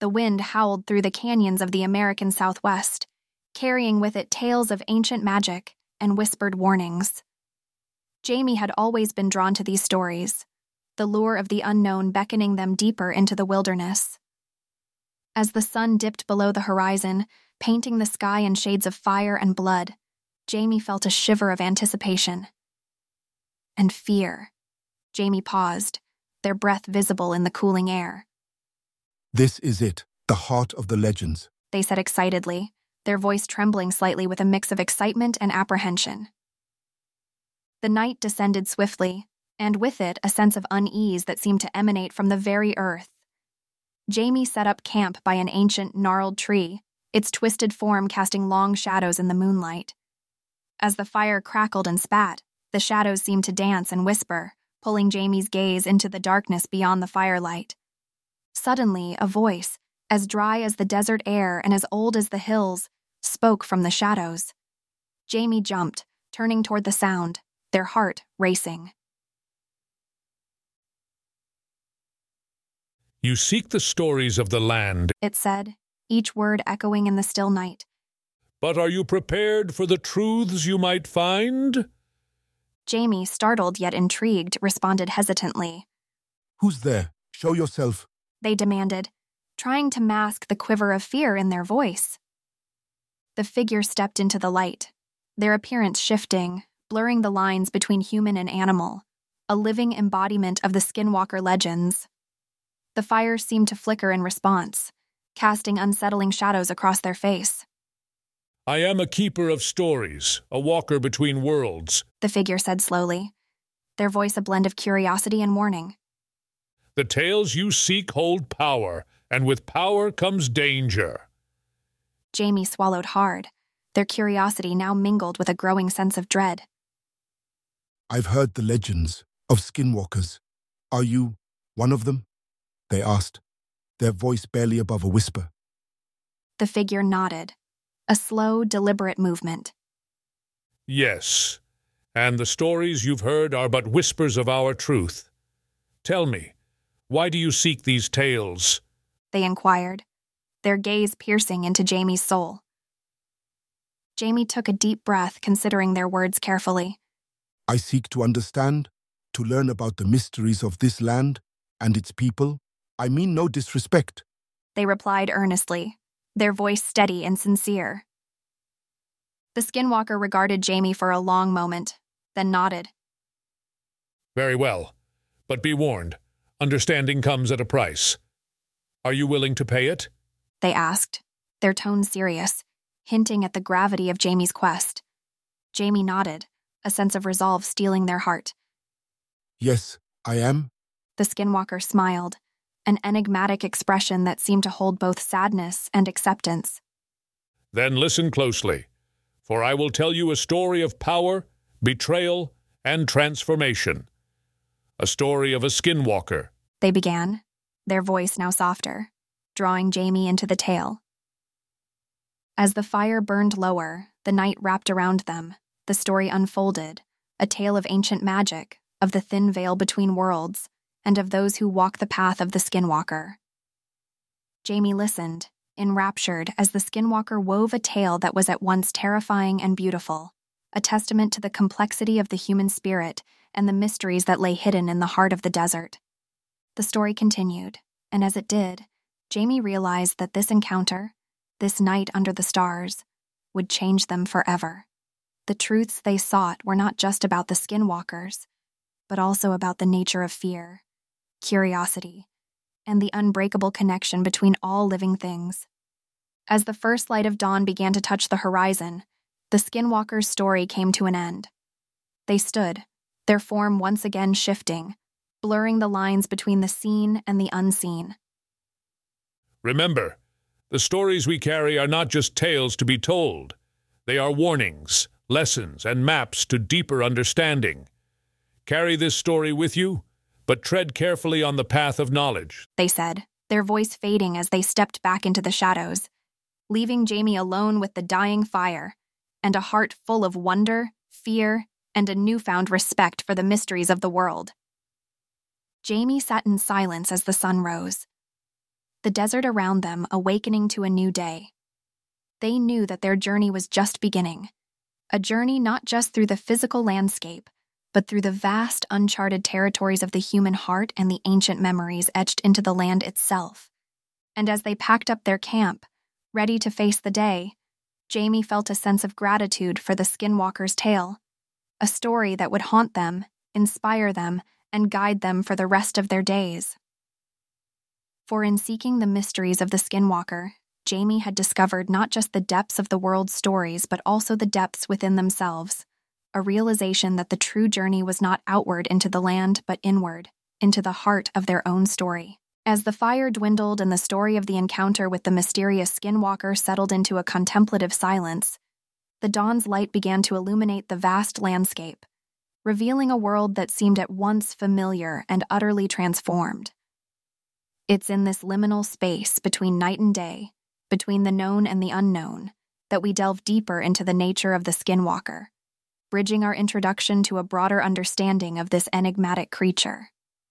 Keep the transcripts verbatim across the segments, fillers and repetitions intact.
The wind howled through the canyons of the American Southwest, carrying with it tales of ancient magic and whispered warnings. Jamie had always been drawn to these stories, the lure of the unknown beckoning them deeper into the wilderness. As the sun dipped below the horizon, painting the sky in shades of fire and blood, Jamie felt a shiver of anticipation. And fear. Jamie paused, their breath visible in the cooling air. "This is it, the heart of the legends," they said excitedly, their voice trembling slightly with a mix of excitement and apprehension. The night descended swiftly, and with it a sense of unease that seemed to emanate from the very earth. Jamie set up camp by an ancient, gnarled tree, its twisted form casting long shadows in the moonlight. As the fire crackled and spat, the shadows seemed to dance and whisper, pulling Jamie's gaze into the darkness beyond the firelight. Suddenly, a voice, as dry as the desert air and as old as the hills, spoke from the shadows. Jamie jumped, turning toward the sound, their heart racing. "You seek the stories of the land," it said, each word echoing in the still night. "but are you prepared for the truths you might find?" Jamie, startled yet intrigued, responded hesitantly. "Who's there? Show yourself," they demanded, trying to mask the quiver of fear in their voice. The figure stepped into the light, their appearance shifting, blurring the lines between human and animal, a living embodiment of the Skinwalker legends. The fire seemed to flicker in response, casting unsettling shadows across their face. "I am a keeper of stories, a walker between worlds," the figure said slowly, their voice a blend of curiosity and warning. "The tales you seek hold power, and with power comes danger." Jamie swallowed hard, their curiosity now mingled with a growing sense of dread. "I've heard the legends of skinwalkers. Are you one of them?" they asked, their voice barely above a whisper. The figure nodded, a slow, deliberate movement. "Yes, and the stories you've heard are but whispers of our truth. Tell me, why do you seek these tales?" they inquired, their gaze piercing into Jamie's soul. Jamie took a deep breath, considering their words carefully. "I seek to understand, to learn about the mysteries of this land and its people. I mean no disrespect," they replied earnestly, their voice steady and sincere. The Skinwalker regarded Jamie for a long moment, then nodded. "Very well, but be warned, understanding comes at a price. Are you willing to pay it?" they asked, their tone serious, hinting at the gravity of Jamie's quest. Jamie nodded, a sense of resolve stealing their heart. "Yes, I am," the Skinwalker smiled, an enigmatic expression that seemed to hold both sadness and acceptance. "Then listen closely, for I will tell you a story of power, betrayal, and transformation. A story of a skinwalker," they began, their voice now softer, drawing Jamie into the tale. As the fire burned lower, the night wrapped around them, the story unfolded, a tale of ancient magic, of the thin veil between worlds, and of those who walk the path of the Skinwalker. Jamie listened, enraptured, as the Skinwalker wove a tale that was at once terrifying and beautiful, a testament to the complexity of the human spirit and the mysteries that lay hidden in the heart of the desert. The story continued, and as it did, Jamie realized that this encounter, this night under the stars, would change them forever. The truths they sought were not just about the Skinwalkers, but also about the nature of fear, curiosity, and the unbreakable connection between all living things. As the first light of dawn began to touch the horizon, the Skinwalkers' story came to an end. They stood, their form once again shifting, blurring the lines between the seen and the unseen. "Remember, the stories we carry are not just tales to be told. They are warnings, lessons, and maps to deeper understanding. Carry this story with you, but tread carefully on the path of knowledge," they said, their voice fading as they stepped back into the shadows, leaving Jamie alone with the dying fire and a heart full of wonder, fear, and a newfound respect for the mysteries of the world. Jamie sat in silence as the sun rose. the desert around them awakening to a new day. They knew that their journey was just beginning, a journey not just through the physical landscape, but through the vast, uncharted territories of the human heart and the ancient memories etched into the land itself. And as they packed up their camp, ready to face the day, Jamie felt a sense of gratitude for the Skinwalker's tale, a story that would haunt them, inspire them, and guide them for the rest of their days. For in seeking the mysteries of the Skinwalker, Jamie had discovered not just the depths of the world's stories, but also the depths within themselves, a realization that the true journey was not outward into the land, but inward, into the heart of their own story. As the fire dwindled and the story of the encounter with the mysterious Skinwalker settled into a contemplative silence, the dawn's light began to illuminate the vast landscape, revealing a world that seemed at once familiar and utterly transformed. It's in this liminal space between night and day, between the known and the unknown, that we delve deeper into the nature of the Skinwalker, bridging our introduction to a broader understanding of this enigmatic creature.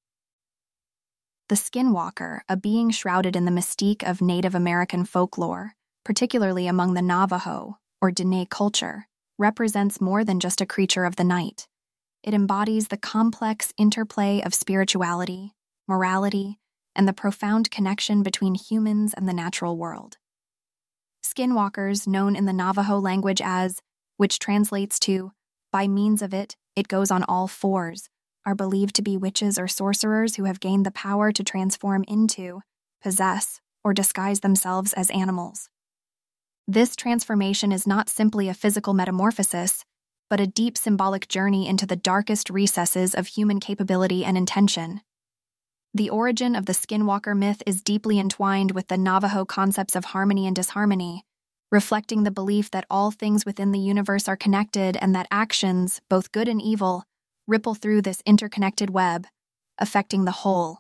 The Skinwalker, a being shrouded in the mystique of Native American folklore, particularly among the Navajo or Diné culture, represents more than just a creature of the night. It embodies the complex interplay of spirituality, morality, and the profound connection between humans and the natural world. Skinwalkers, known in the Navajo language as, which translates to, by means of it, it goes on all fours, are believed to be witches or sorcerers who have gained the power to transform into, possess, or disguise themselves as animals. This transformation is not simply a physical metamorphosis, but a deep symbolic journey into the darkest recesses of human capability and intention. The origin of the Skinwalker myth is deeply entwined with the Navajo concepts of harmony and disharmony, reflecting the belief that all things within the universe are connected and that actions, both good and evil, ripple through this interconnected web, affecting the whole.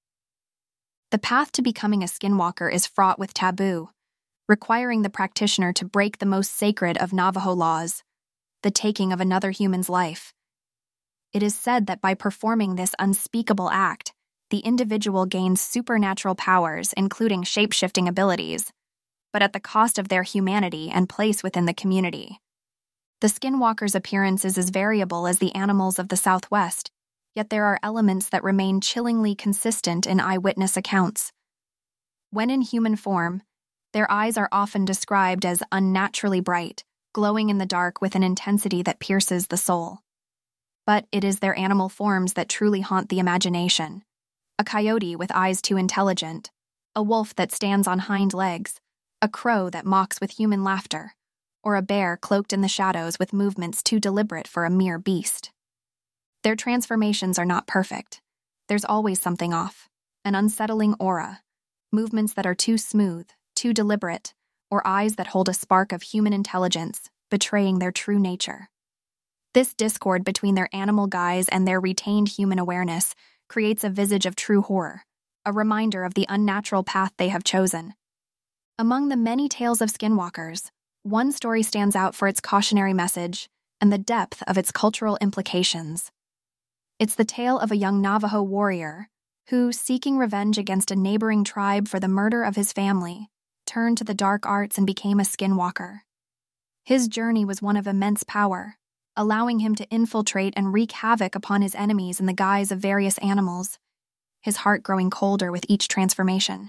The path to becoming a Skinwalker is fraught with taboo, requiring the practitioner to break the most sacred of Navajo laws, the taking of another human's life. It is said that by performing this unspeakable act, the individual gains supernatural powers, including shape-shifting abilities, but at the cost of their humanity and place within the community. The Skinwalker's appearance is as variable as the animals of the Southwest, yet there are elements that remain chillingly consistent in eyewitness accounts. When in human form, their eyes are often described as unnaturally bright, glowing in the dark with an intensity that pierces the soul. But it is their animal forms that truly haunt the imagination. A coyote with eyes too intelligent, a wolf that stands on hind legs, a crow that mocks with human laughter, or a bear cloaked in the shadows with movements too deliberate for a mere beast. Their transformations are not perfect. There's always something off, an unsettling aura, movements that are too smooth, too deliberate, or eyes that hold a spark of human intelligence, betraying their true nature. This discord between their animal guise and their retained human awareness creates a visage of true horror, a reminder of the unnatural path they have chosen. Among the many tales of Skinwalkers, one story stands out for its cautionary message and the depth of its cultural implications. It's the tale of a young Navajo warrior who, seeking revenge against a neighboring tribe for the murder of his family, turned to the dark arts and became a Skinwalker. His journey was one of immense power, allowing him to infiltrate and wreak havoc upon his enemies in the guise of various animals, his heart growing colder with each transformation.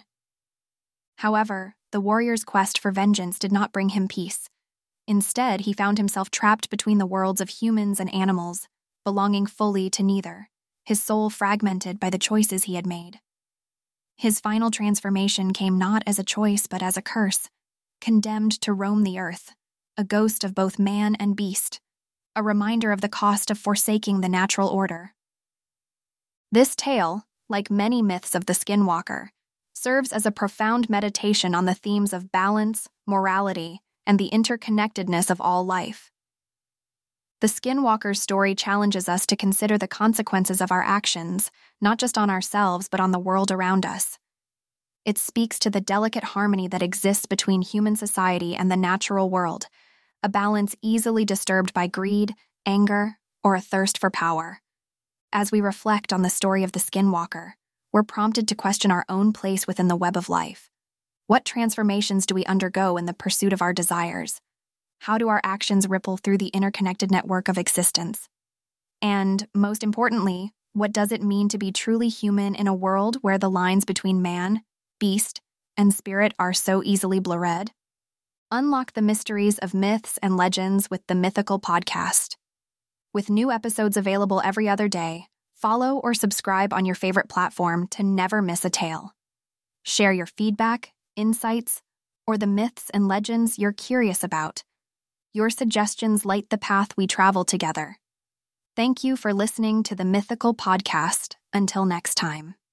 However, the warrior's quest for vengeance did not bring him peace. Instead, he found himself trapped between the worlds of humans and animals, belonging fully to neither, his soul fragmented by the choices he had made. His final transformation came not as a choice but as a curse, condemned to roam the earth, a ghost of both man and beast, a reminder of the cost of forsaking the natural order. This tale, like many myths of the Skinwalker, serves as a profound meditation on the themes of balance, morality, and the interconnectedness of all life. The Skinwalker's story challenges us to consider the consequences of our actions, not just on ourselves but on the world around us. It speaks to the delicate harmony that exists between human society and the natural world, a balance easily disturbed by greed, anger, or a thirst for power. As we reflect on the story of the Skinwalker, we're prompted to question our own place within the web of life. What transformations do we undergo in the pursuit of our desires? How do our actions ripple through the interconnected network of existence? And, most importantly, what does it mean to be truly human in a world where the lines between man, beast, and spirit are so easily blurred? Unlock the mysteries of myths and legends with the Mythical Podcast. With new episodes available every other day, follow or subscribe on your favorite platform to never miss a tale. Share your feedback, insights, or the myths and legends you're curious about. Your suggestions light the path we travel together. Thank you for listening to the Mythical Podcast. Until next time.